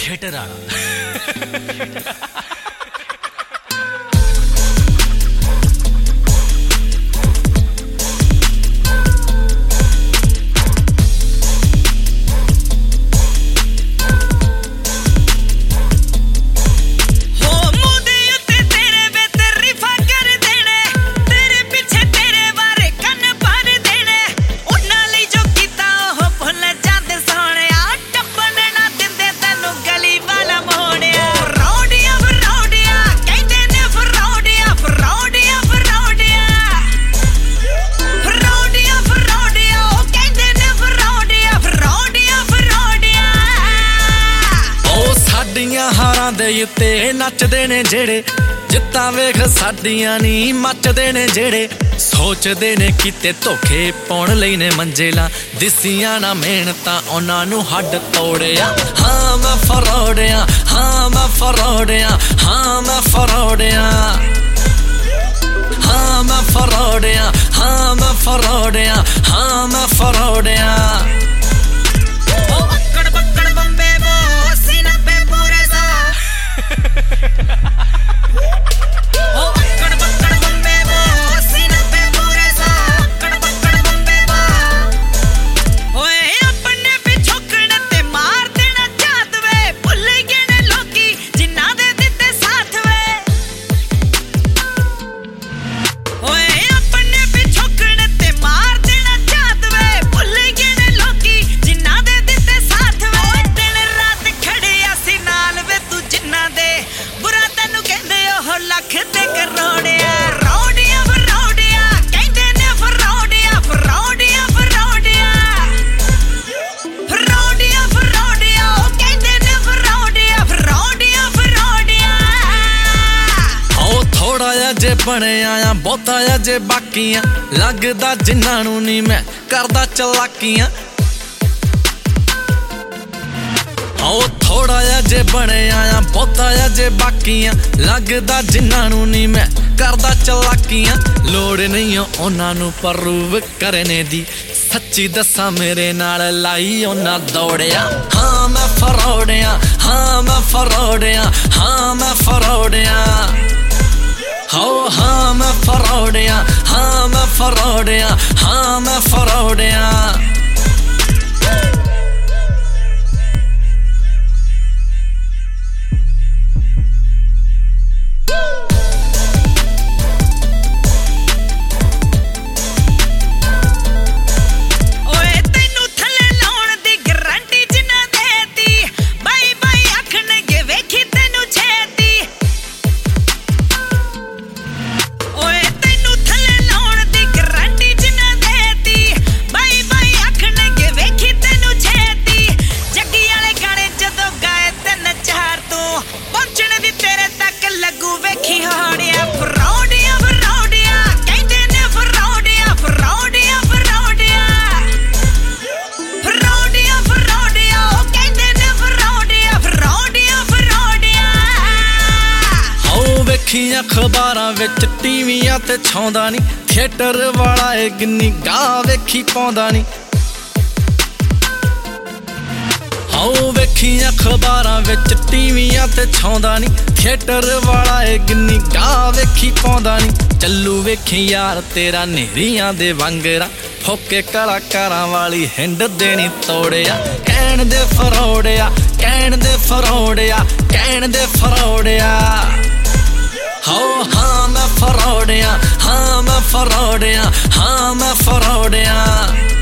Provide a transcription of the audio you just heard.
Theatre वाला। हारां दे उत्ते नचदे ने जेड़े जित्तां वेख साडियां नी मचदे ने जेड़े सोचदे ने किते धोखे पाउण लई ने मंजिलां दिसियां ना मेहनतां उन्हां नूं हड्ड तोड़िया। हाँ मैं फरोड़िया, हाँ मैं फरोड़िया, हाँ मैं फरोड़िया, हाँ मैं फरोड़िया, हाँ मैं फरोड़िया, हाँ मैं फरोड़िया। जे बने आया बहुता आ जे बाकियां लगदा जिन्हां नूं नी मैं करदा चलाकियां। आओ थोड़ा आ जे बने आया बहुता आ जे बाकियां लगदा जिन्हां नूं नी मैं करदा चलाकियां। लोड़ नहीं उन्हां नूं प्रूव करने दी सच्ची दसा मेरे नाल लाई उन्हां दौड़िया। हाँ मैं फरोड़िया, हाँ मैं फरोड़िया, हाँ मैं फरोड़िया, हो हाँ मैं फरोड़िया, हाँ मैं फरोड़िया, हाँ मैं फरोड़िया। अखबारां विच टीवियां ते छाउंदा नी थिएटर वाला ए गिन्नी गाह वेखी पाउंदा नी। आओ वेखी अखबारां विच टीवियां ते छाउंदा नी थिएटर वाला ए गिन्नी गाह वेखी पाउंदा नी। चलू वेखी यार तेरा नेरियां दे वांगरा फोके कलाकारां वाली हिंड देनी तोड़िया। कहण दे फरोड़िया, कहण दे फरोड़िया, कहण दे फरोड़िया। हो हाँ मैं फरोड़िया, हाँ मैं फरोड़िया, हाँ मैं फरोड़िया।